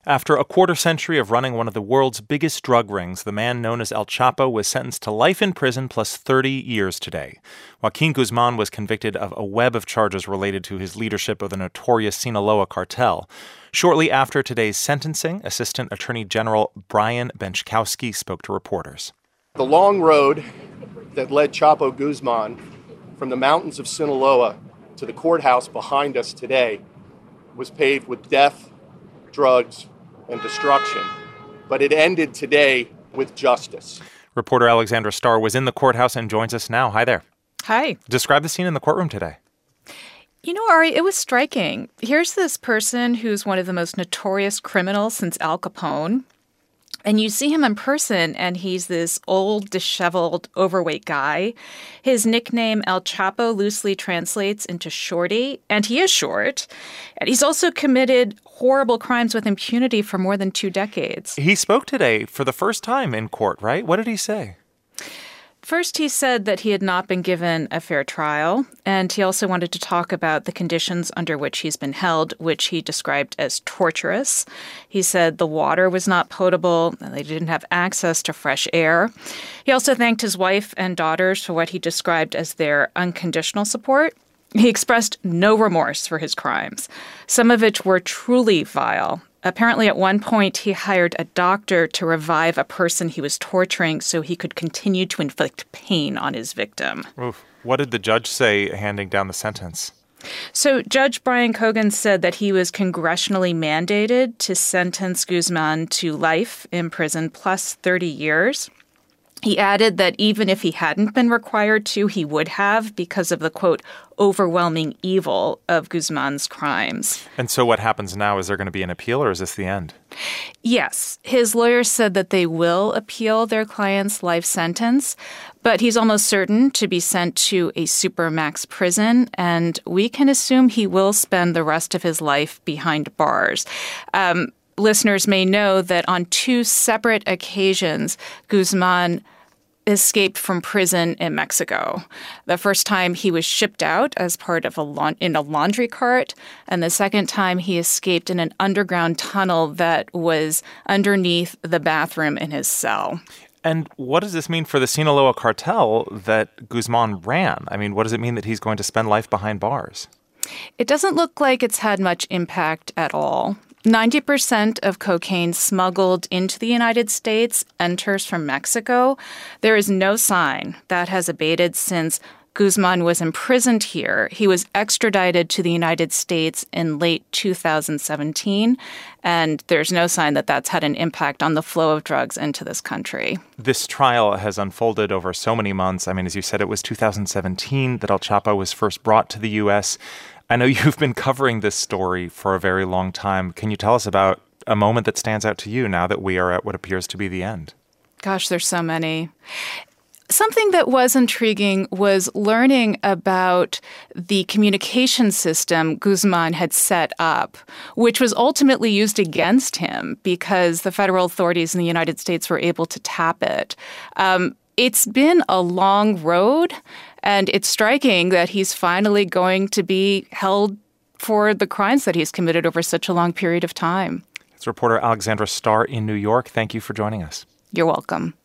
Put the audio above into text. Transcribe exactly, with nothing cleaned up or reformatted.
After a quarter century of running one of the world's biggest drug rings, the man known as El Chapo was sentenced to life in prison plus thirty years today. Joaquin Guzman was convicted of a web of charges related to his leadership of the notorious Sinaloa cartel. Shortly after today's sentencing, Assistant Attorney General Brian Benczkowski spoke to reporters. The long road that led Chapo Guzman from the mountains of Sinaloa to the courthouse behind us today was paved with death, drugs, and destruction. But it ended today with justice. Reporter Alexandra Starr was in the courthouse and joins us now. Hi there. Hi. Describe the scene in the courtroom today. You know, Ari, it was striking. Here's this person who's one of the most notorious criminals since Al Capone. And you see him in person, and he's this old, disheveled, overweight guy. His nickname, El Chapo, loosely translates into shorty, and he is short. And he's also committed horrible crimes with impunity for more than two decades. He spoke today for the first time in court, right? What did he say? First, he said that he had not been given a fair trial, and he also wanted to talk about the conditions under which he's been held, which he described as torturous. He said the water was not potable, and they didn't have access to fresh air. He also thanked his wife and daughters for what he described as their unconditional support. He expressed no remorse for his crimes, some of which were truly vile. Apparently, at one point, he hired a doctor to revive a person he was torturing so he could continue to inflict pain on his victim. Oof. What did the judge say handing down the sentence? So Judge Brian Cogan said that he was congressionally mandated to sentence Guzman to life in prison plus thirty years. He added that even if he hadn't been required to, he would have because of the, quote, overwhelming evil of Guzman's crimes. And so what happens now? Is there going to be an appeal, or is this the end? Yes. His lawyers said that they will appeal their client's life sentence, but he's almost certain to be sent to a supermax prison, and we can assume he will spend the rest of his life behind bars. Um, Listeners may know that on two separate occasions, Guzman escaped from prison in Mexico. The first time he was shipped out as part of a la- in a laundry cart, and the second time he escaped in an underground tunnel that was underneath the bathroom in his cell. And what does this mean for the Sinaloa cartel that Guzman ran? I mean, what does it mean that he's going to spend life behind bars? It doesn't look like it's had much impact at all. ninety percent of cocaine smuggled into the United States enters from Mexico. There is no sign that has abated since Guzman was imprisoned here. He was extradited to the United States in late two thousand seventeen, and there's no sign that that's had an impact on the flow of drugs into this country. This trial has unfolded over so many months. I mean, as you said, it was two thousand seventeen that El Chapo was first brought to the U S I know you've been covering this story for a very long time. Can you tell us about a moment that stands out to you now that we are at what appears to be the end? Gosh, there's so many. Something that was intriguing was learning about the communication system Guzman had set up, which was ultimately used against him because the federal authorities in the United States were able to tap it. Um, it's been a long road, and it's striking that he's finally going to be held for the crimes that he's committed over such a long period of time. It's reporter Alexandra Starr in New York. Thank you for joining us. You're welcome.